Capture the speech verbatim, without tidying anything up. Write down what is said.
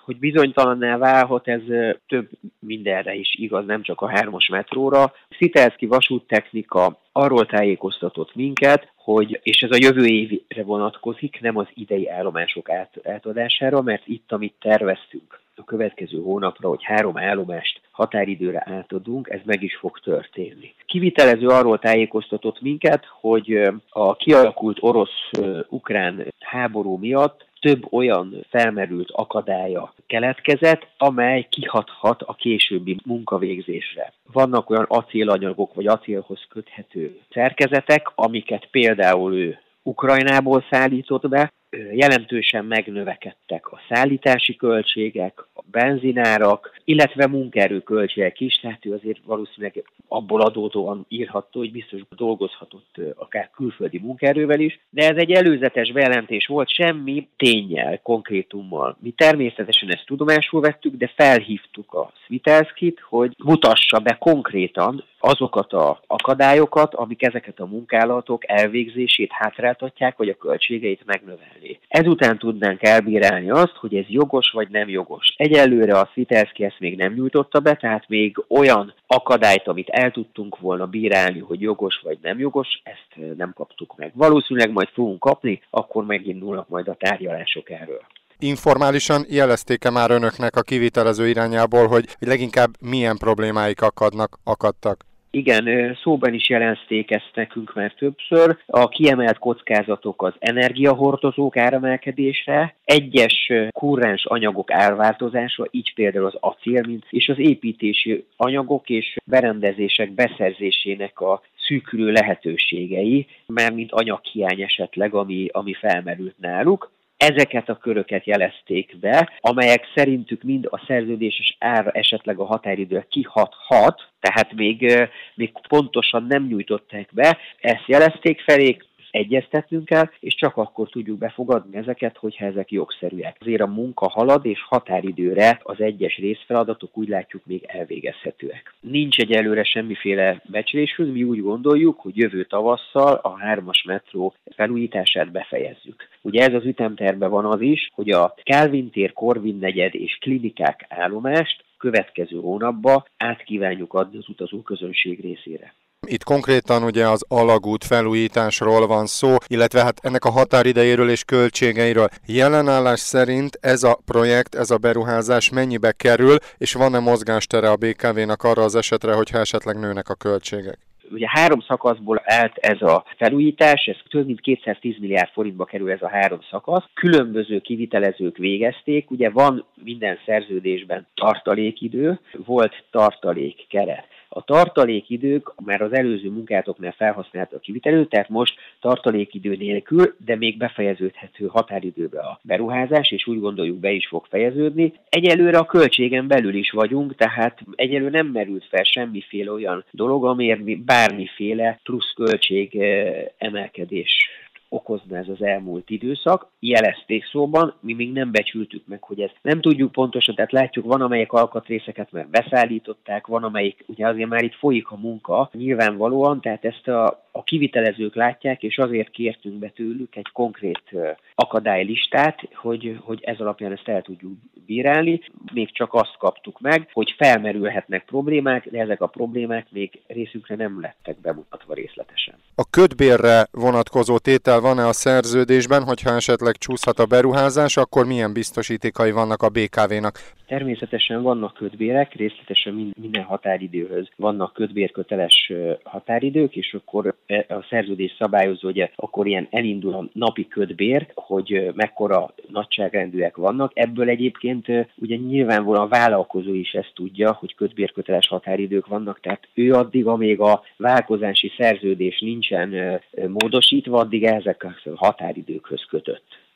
Hogy bizonytalanná válhat, ez több mindenre is igaz, nem csak a hármas metróra. Szitelszky vasúttechnika arról tájékoztatott minket, hogy, és ez a jövő évre vonatkozik, nem az idei állomások át, átadására, mert itt, amit terveztünk a következő hónapra, hogy három állomást határidőre átadunk, ez meg is fog történni. Kivitelező arról tájékoztatott minket, hogy a kialakult orosz-ukrán háború miatt több olyan felmerült akadálya keletkezett, amely kihathat a későbbi munkavégzésre. Vannak olyan acélanyagok vagy acélhoz köthető szerkezetek, amiket például ő Ukrajnából szállított be, jelentősen megnövekedtek a szállítási költségek, a benzinárak, illetve munkaerőköltségek is, tehát ő azért valószínűleg abból adódóan írhatta, hogy biztos dolgozhatott akár külföldi munkaerővel is, de ez egy előzetes bejelentés volt, semmi ténnyel, konkrétummal. Mi természetesen ezt tudomásul vettük, de felhívtuk a Szvitelszkyt, hogy mutassa be konkrétan azokat az akadályokat, amik ezeket a munkálatok elvégzését hátráltatják, vagy a költségeit megnövelni. Ezután tudnánk elbírálni azt, hogy ez jogos vagy nem jogos. Egyelőre a Szvitelszky ezt még nem nyújtotta be, tehát még olyan akadályt, amit el tudtunk volna bírálni, hogy jogos vagy nem jogos, ezt nem kaptuk meg. Valószínűleg majd fogunk kapni, akkor megindulnak majd a tárgyalások erről. Informálisan jelezték-e már önöknek a kivitelező irányából, hogy leginkább milyen problémáik akadnak, akadtak? Igen, szóban is jelezték ezt nekünk már többször. A kiemelt kockázatok az energiahordozók áremelkedésre, egyes kurrens anyagok árváltozása, így például az acél, mint és az építési anyagok és berendezések beszerzésének a szűkülő lehetőségei, mármint anyaghiány esetleg, ami, ami felmerült náluk. Ezeket a köröket jelezték be, amelyek szerintük mind a szerződéses ára esetleg a határidőre kihathat, tehát még, még pontosan nem nyújtották be, ezt jelezték felék, egyeztetnünk kell, és csak akkor tudjuk befogadni ezeket, hogyha ezek jogszerűek. Azért a munka halad, és határidőre az egyes részfeladatok úgy látjuk még elvégezhetőek. Nincs egyelőre semmiféle becslésünk, mi úgy gondoljuk, hogy jövő tavasszal a hármas metró felújítását befejezzük. Ugye ez az ütemtervben van az is, hogy a Kálvin tér, Korvin negyed és klinikák állomást következő hónapban át kívánjuk adni az utazóközönség részére. Itt konkrétan ugye az alagút felújításról van szó, illetve hát ennek a határidejéről és költségeiről. Jelenállás szerint ez a projekt, ez a beruházás mennyibe kerül, és van-e mozgástere a bé ká vénak arra az esetre, hogyha esetleg nőnek a költségek? Ugye három szakaszból állt ez a felújítás, ez több mint kétszáztíz milliárd forintba kerül ez a három szakasz. Különböző kivitelezők végezték, ugye van minden szerződésben tartalékidő, volt tartalékkeret. A tartalékidők már az előző munkátoknál felhasználta a kivitelő, tehát most tartalékidő nélkül, de még befejeződhető határidőbe a beruházás, és úgy gondoljuk be is fog fejeződni. Egyelőre a költségen belül is vagyunk, tehát egyelőre nem merült fel semmiféle olyan dolog, amiért bármiféle plusz költség emelkedés okozna ez az elmúlt időszak. Jelezték szóban, mi még nem becsültük meg, hogy ezt nem tudjuk pontosan, tehát látjuk, van amelyik alkatrészeket már beszállították, van amelyik, ugye azért már itt folyik a munka, nyilvánvalóan, tehát ezt a, a kivitelezők látják, és azért kértünk be tőlük egy konkrét akadálylistát, hogy, hogy ez alapján ezt el tudjuk bírálni. Még csak azt kaptuk meg, hogy felmerülhetnek problémák, de ezek a problémák még részünkre nem lettek bemutatva részletesen. A kötbérre vonatkozó tétel van-e a szerződésben, hogyha esetleg csúszhat a beruházás, akkor milyen biztosítékai vannak a bé ká vénak? Természetesen vannak kötbérek, részletesen minden határidőhöz vannak kötbérköteles határidők, és akkor a szerződés szabályozó, hogy akkor ilyen elindul a napi kötbér, hogy mekkora nagyságrendűek vannak. Ebből egyébként ugye nyilvánvalóan a vállalkozó is ezt tudja, hogy kötbérköteles határidők vannak, tehát ő addig, amíg a vállalkozási szerződés nincsen módosítva, addig ezek a határidőkhöz kötött.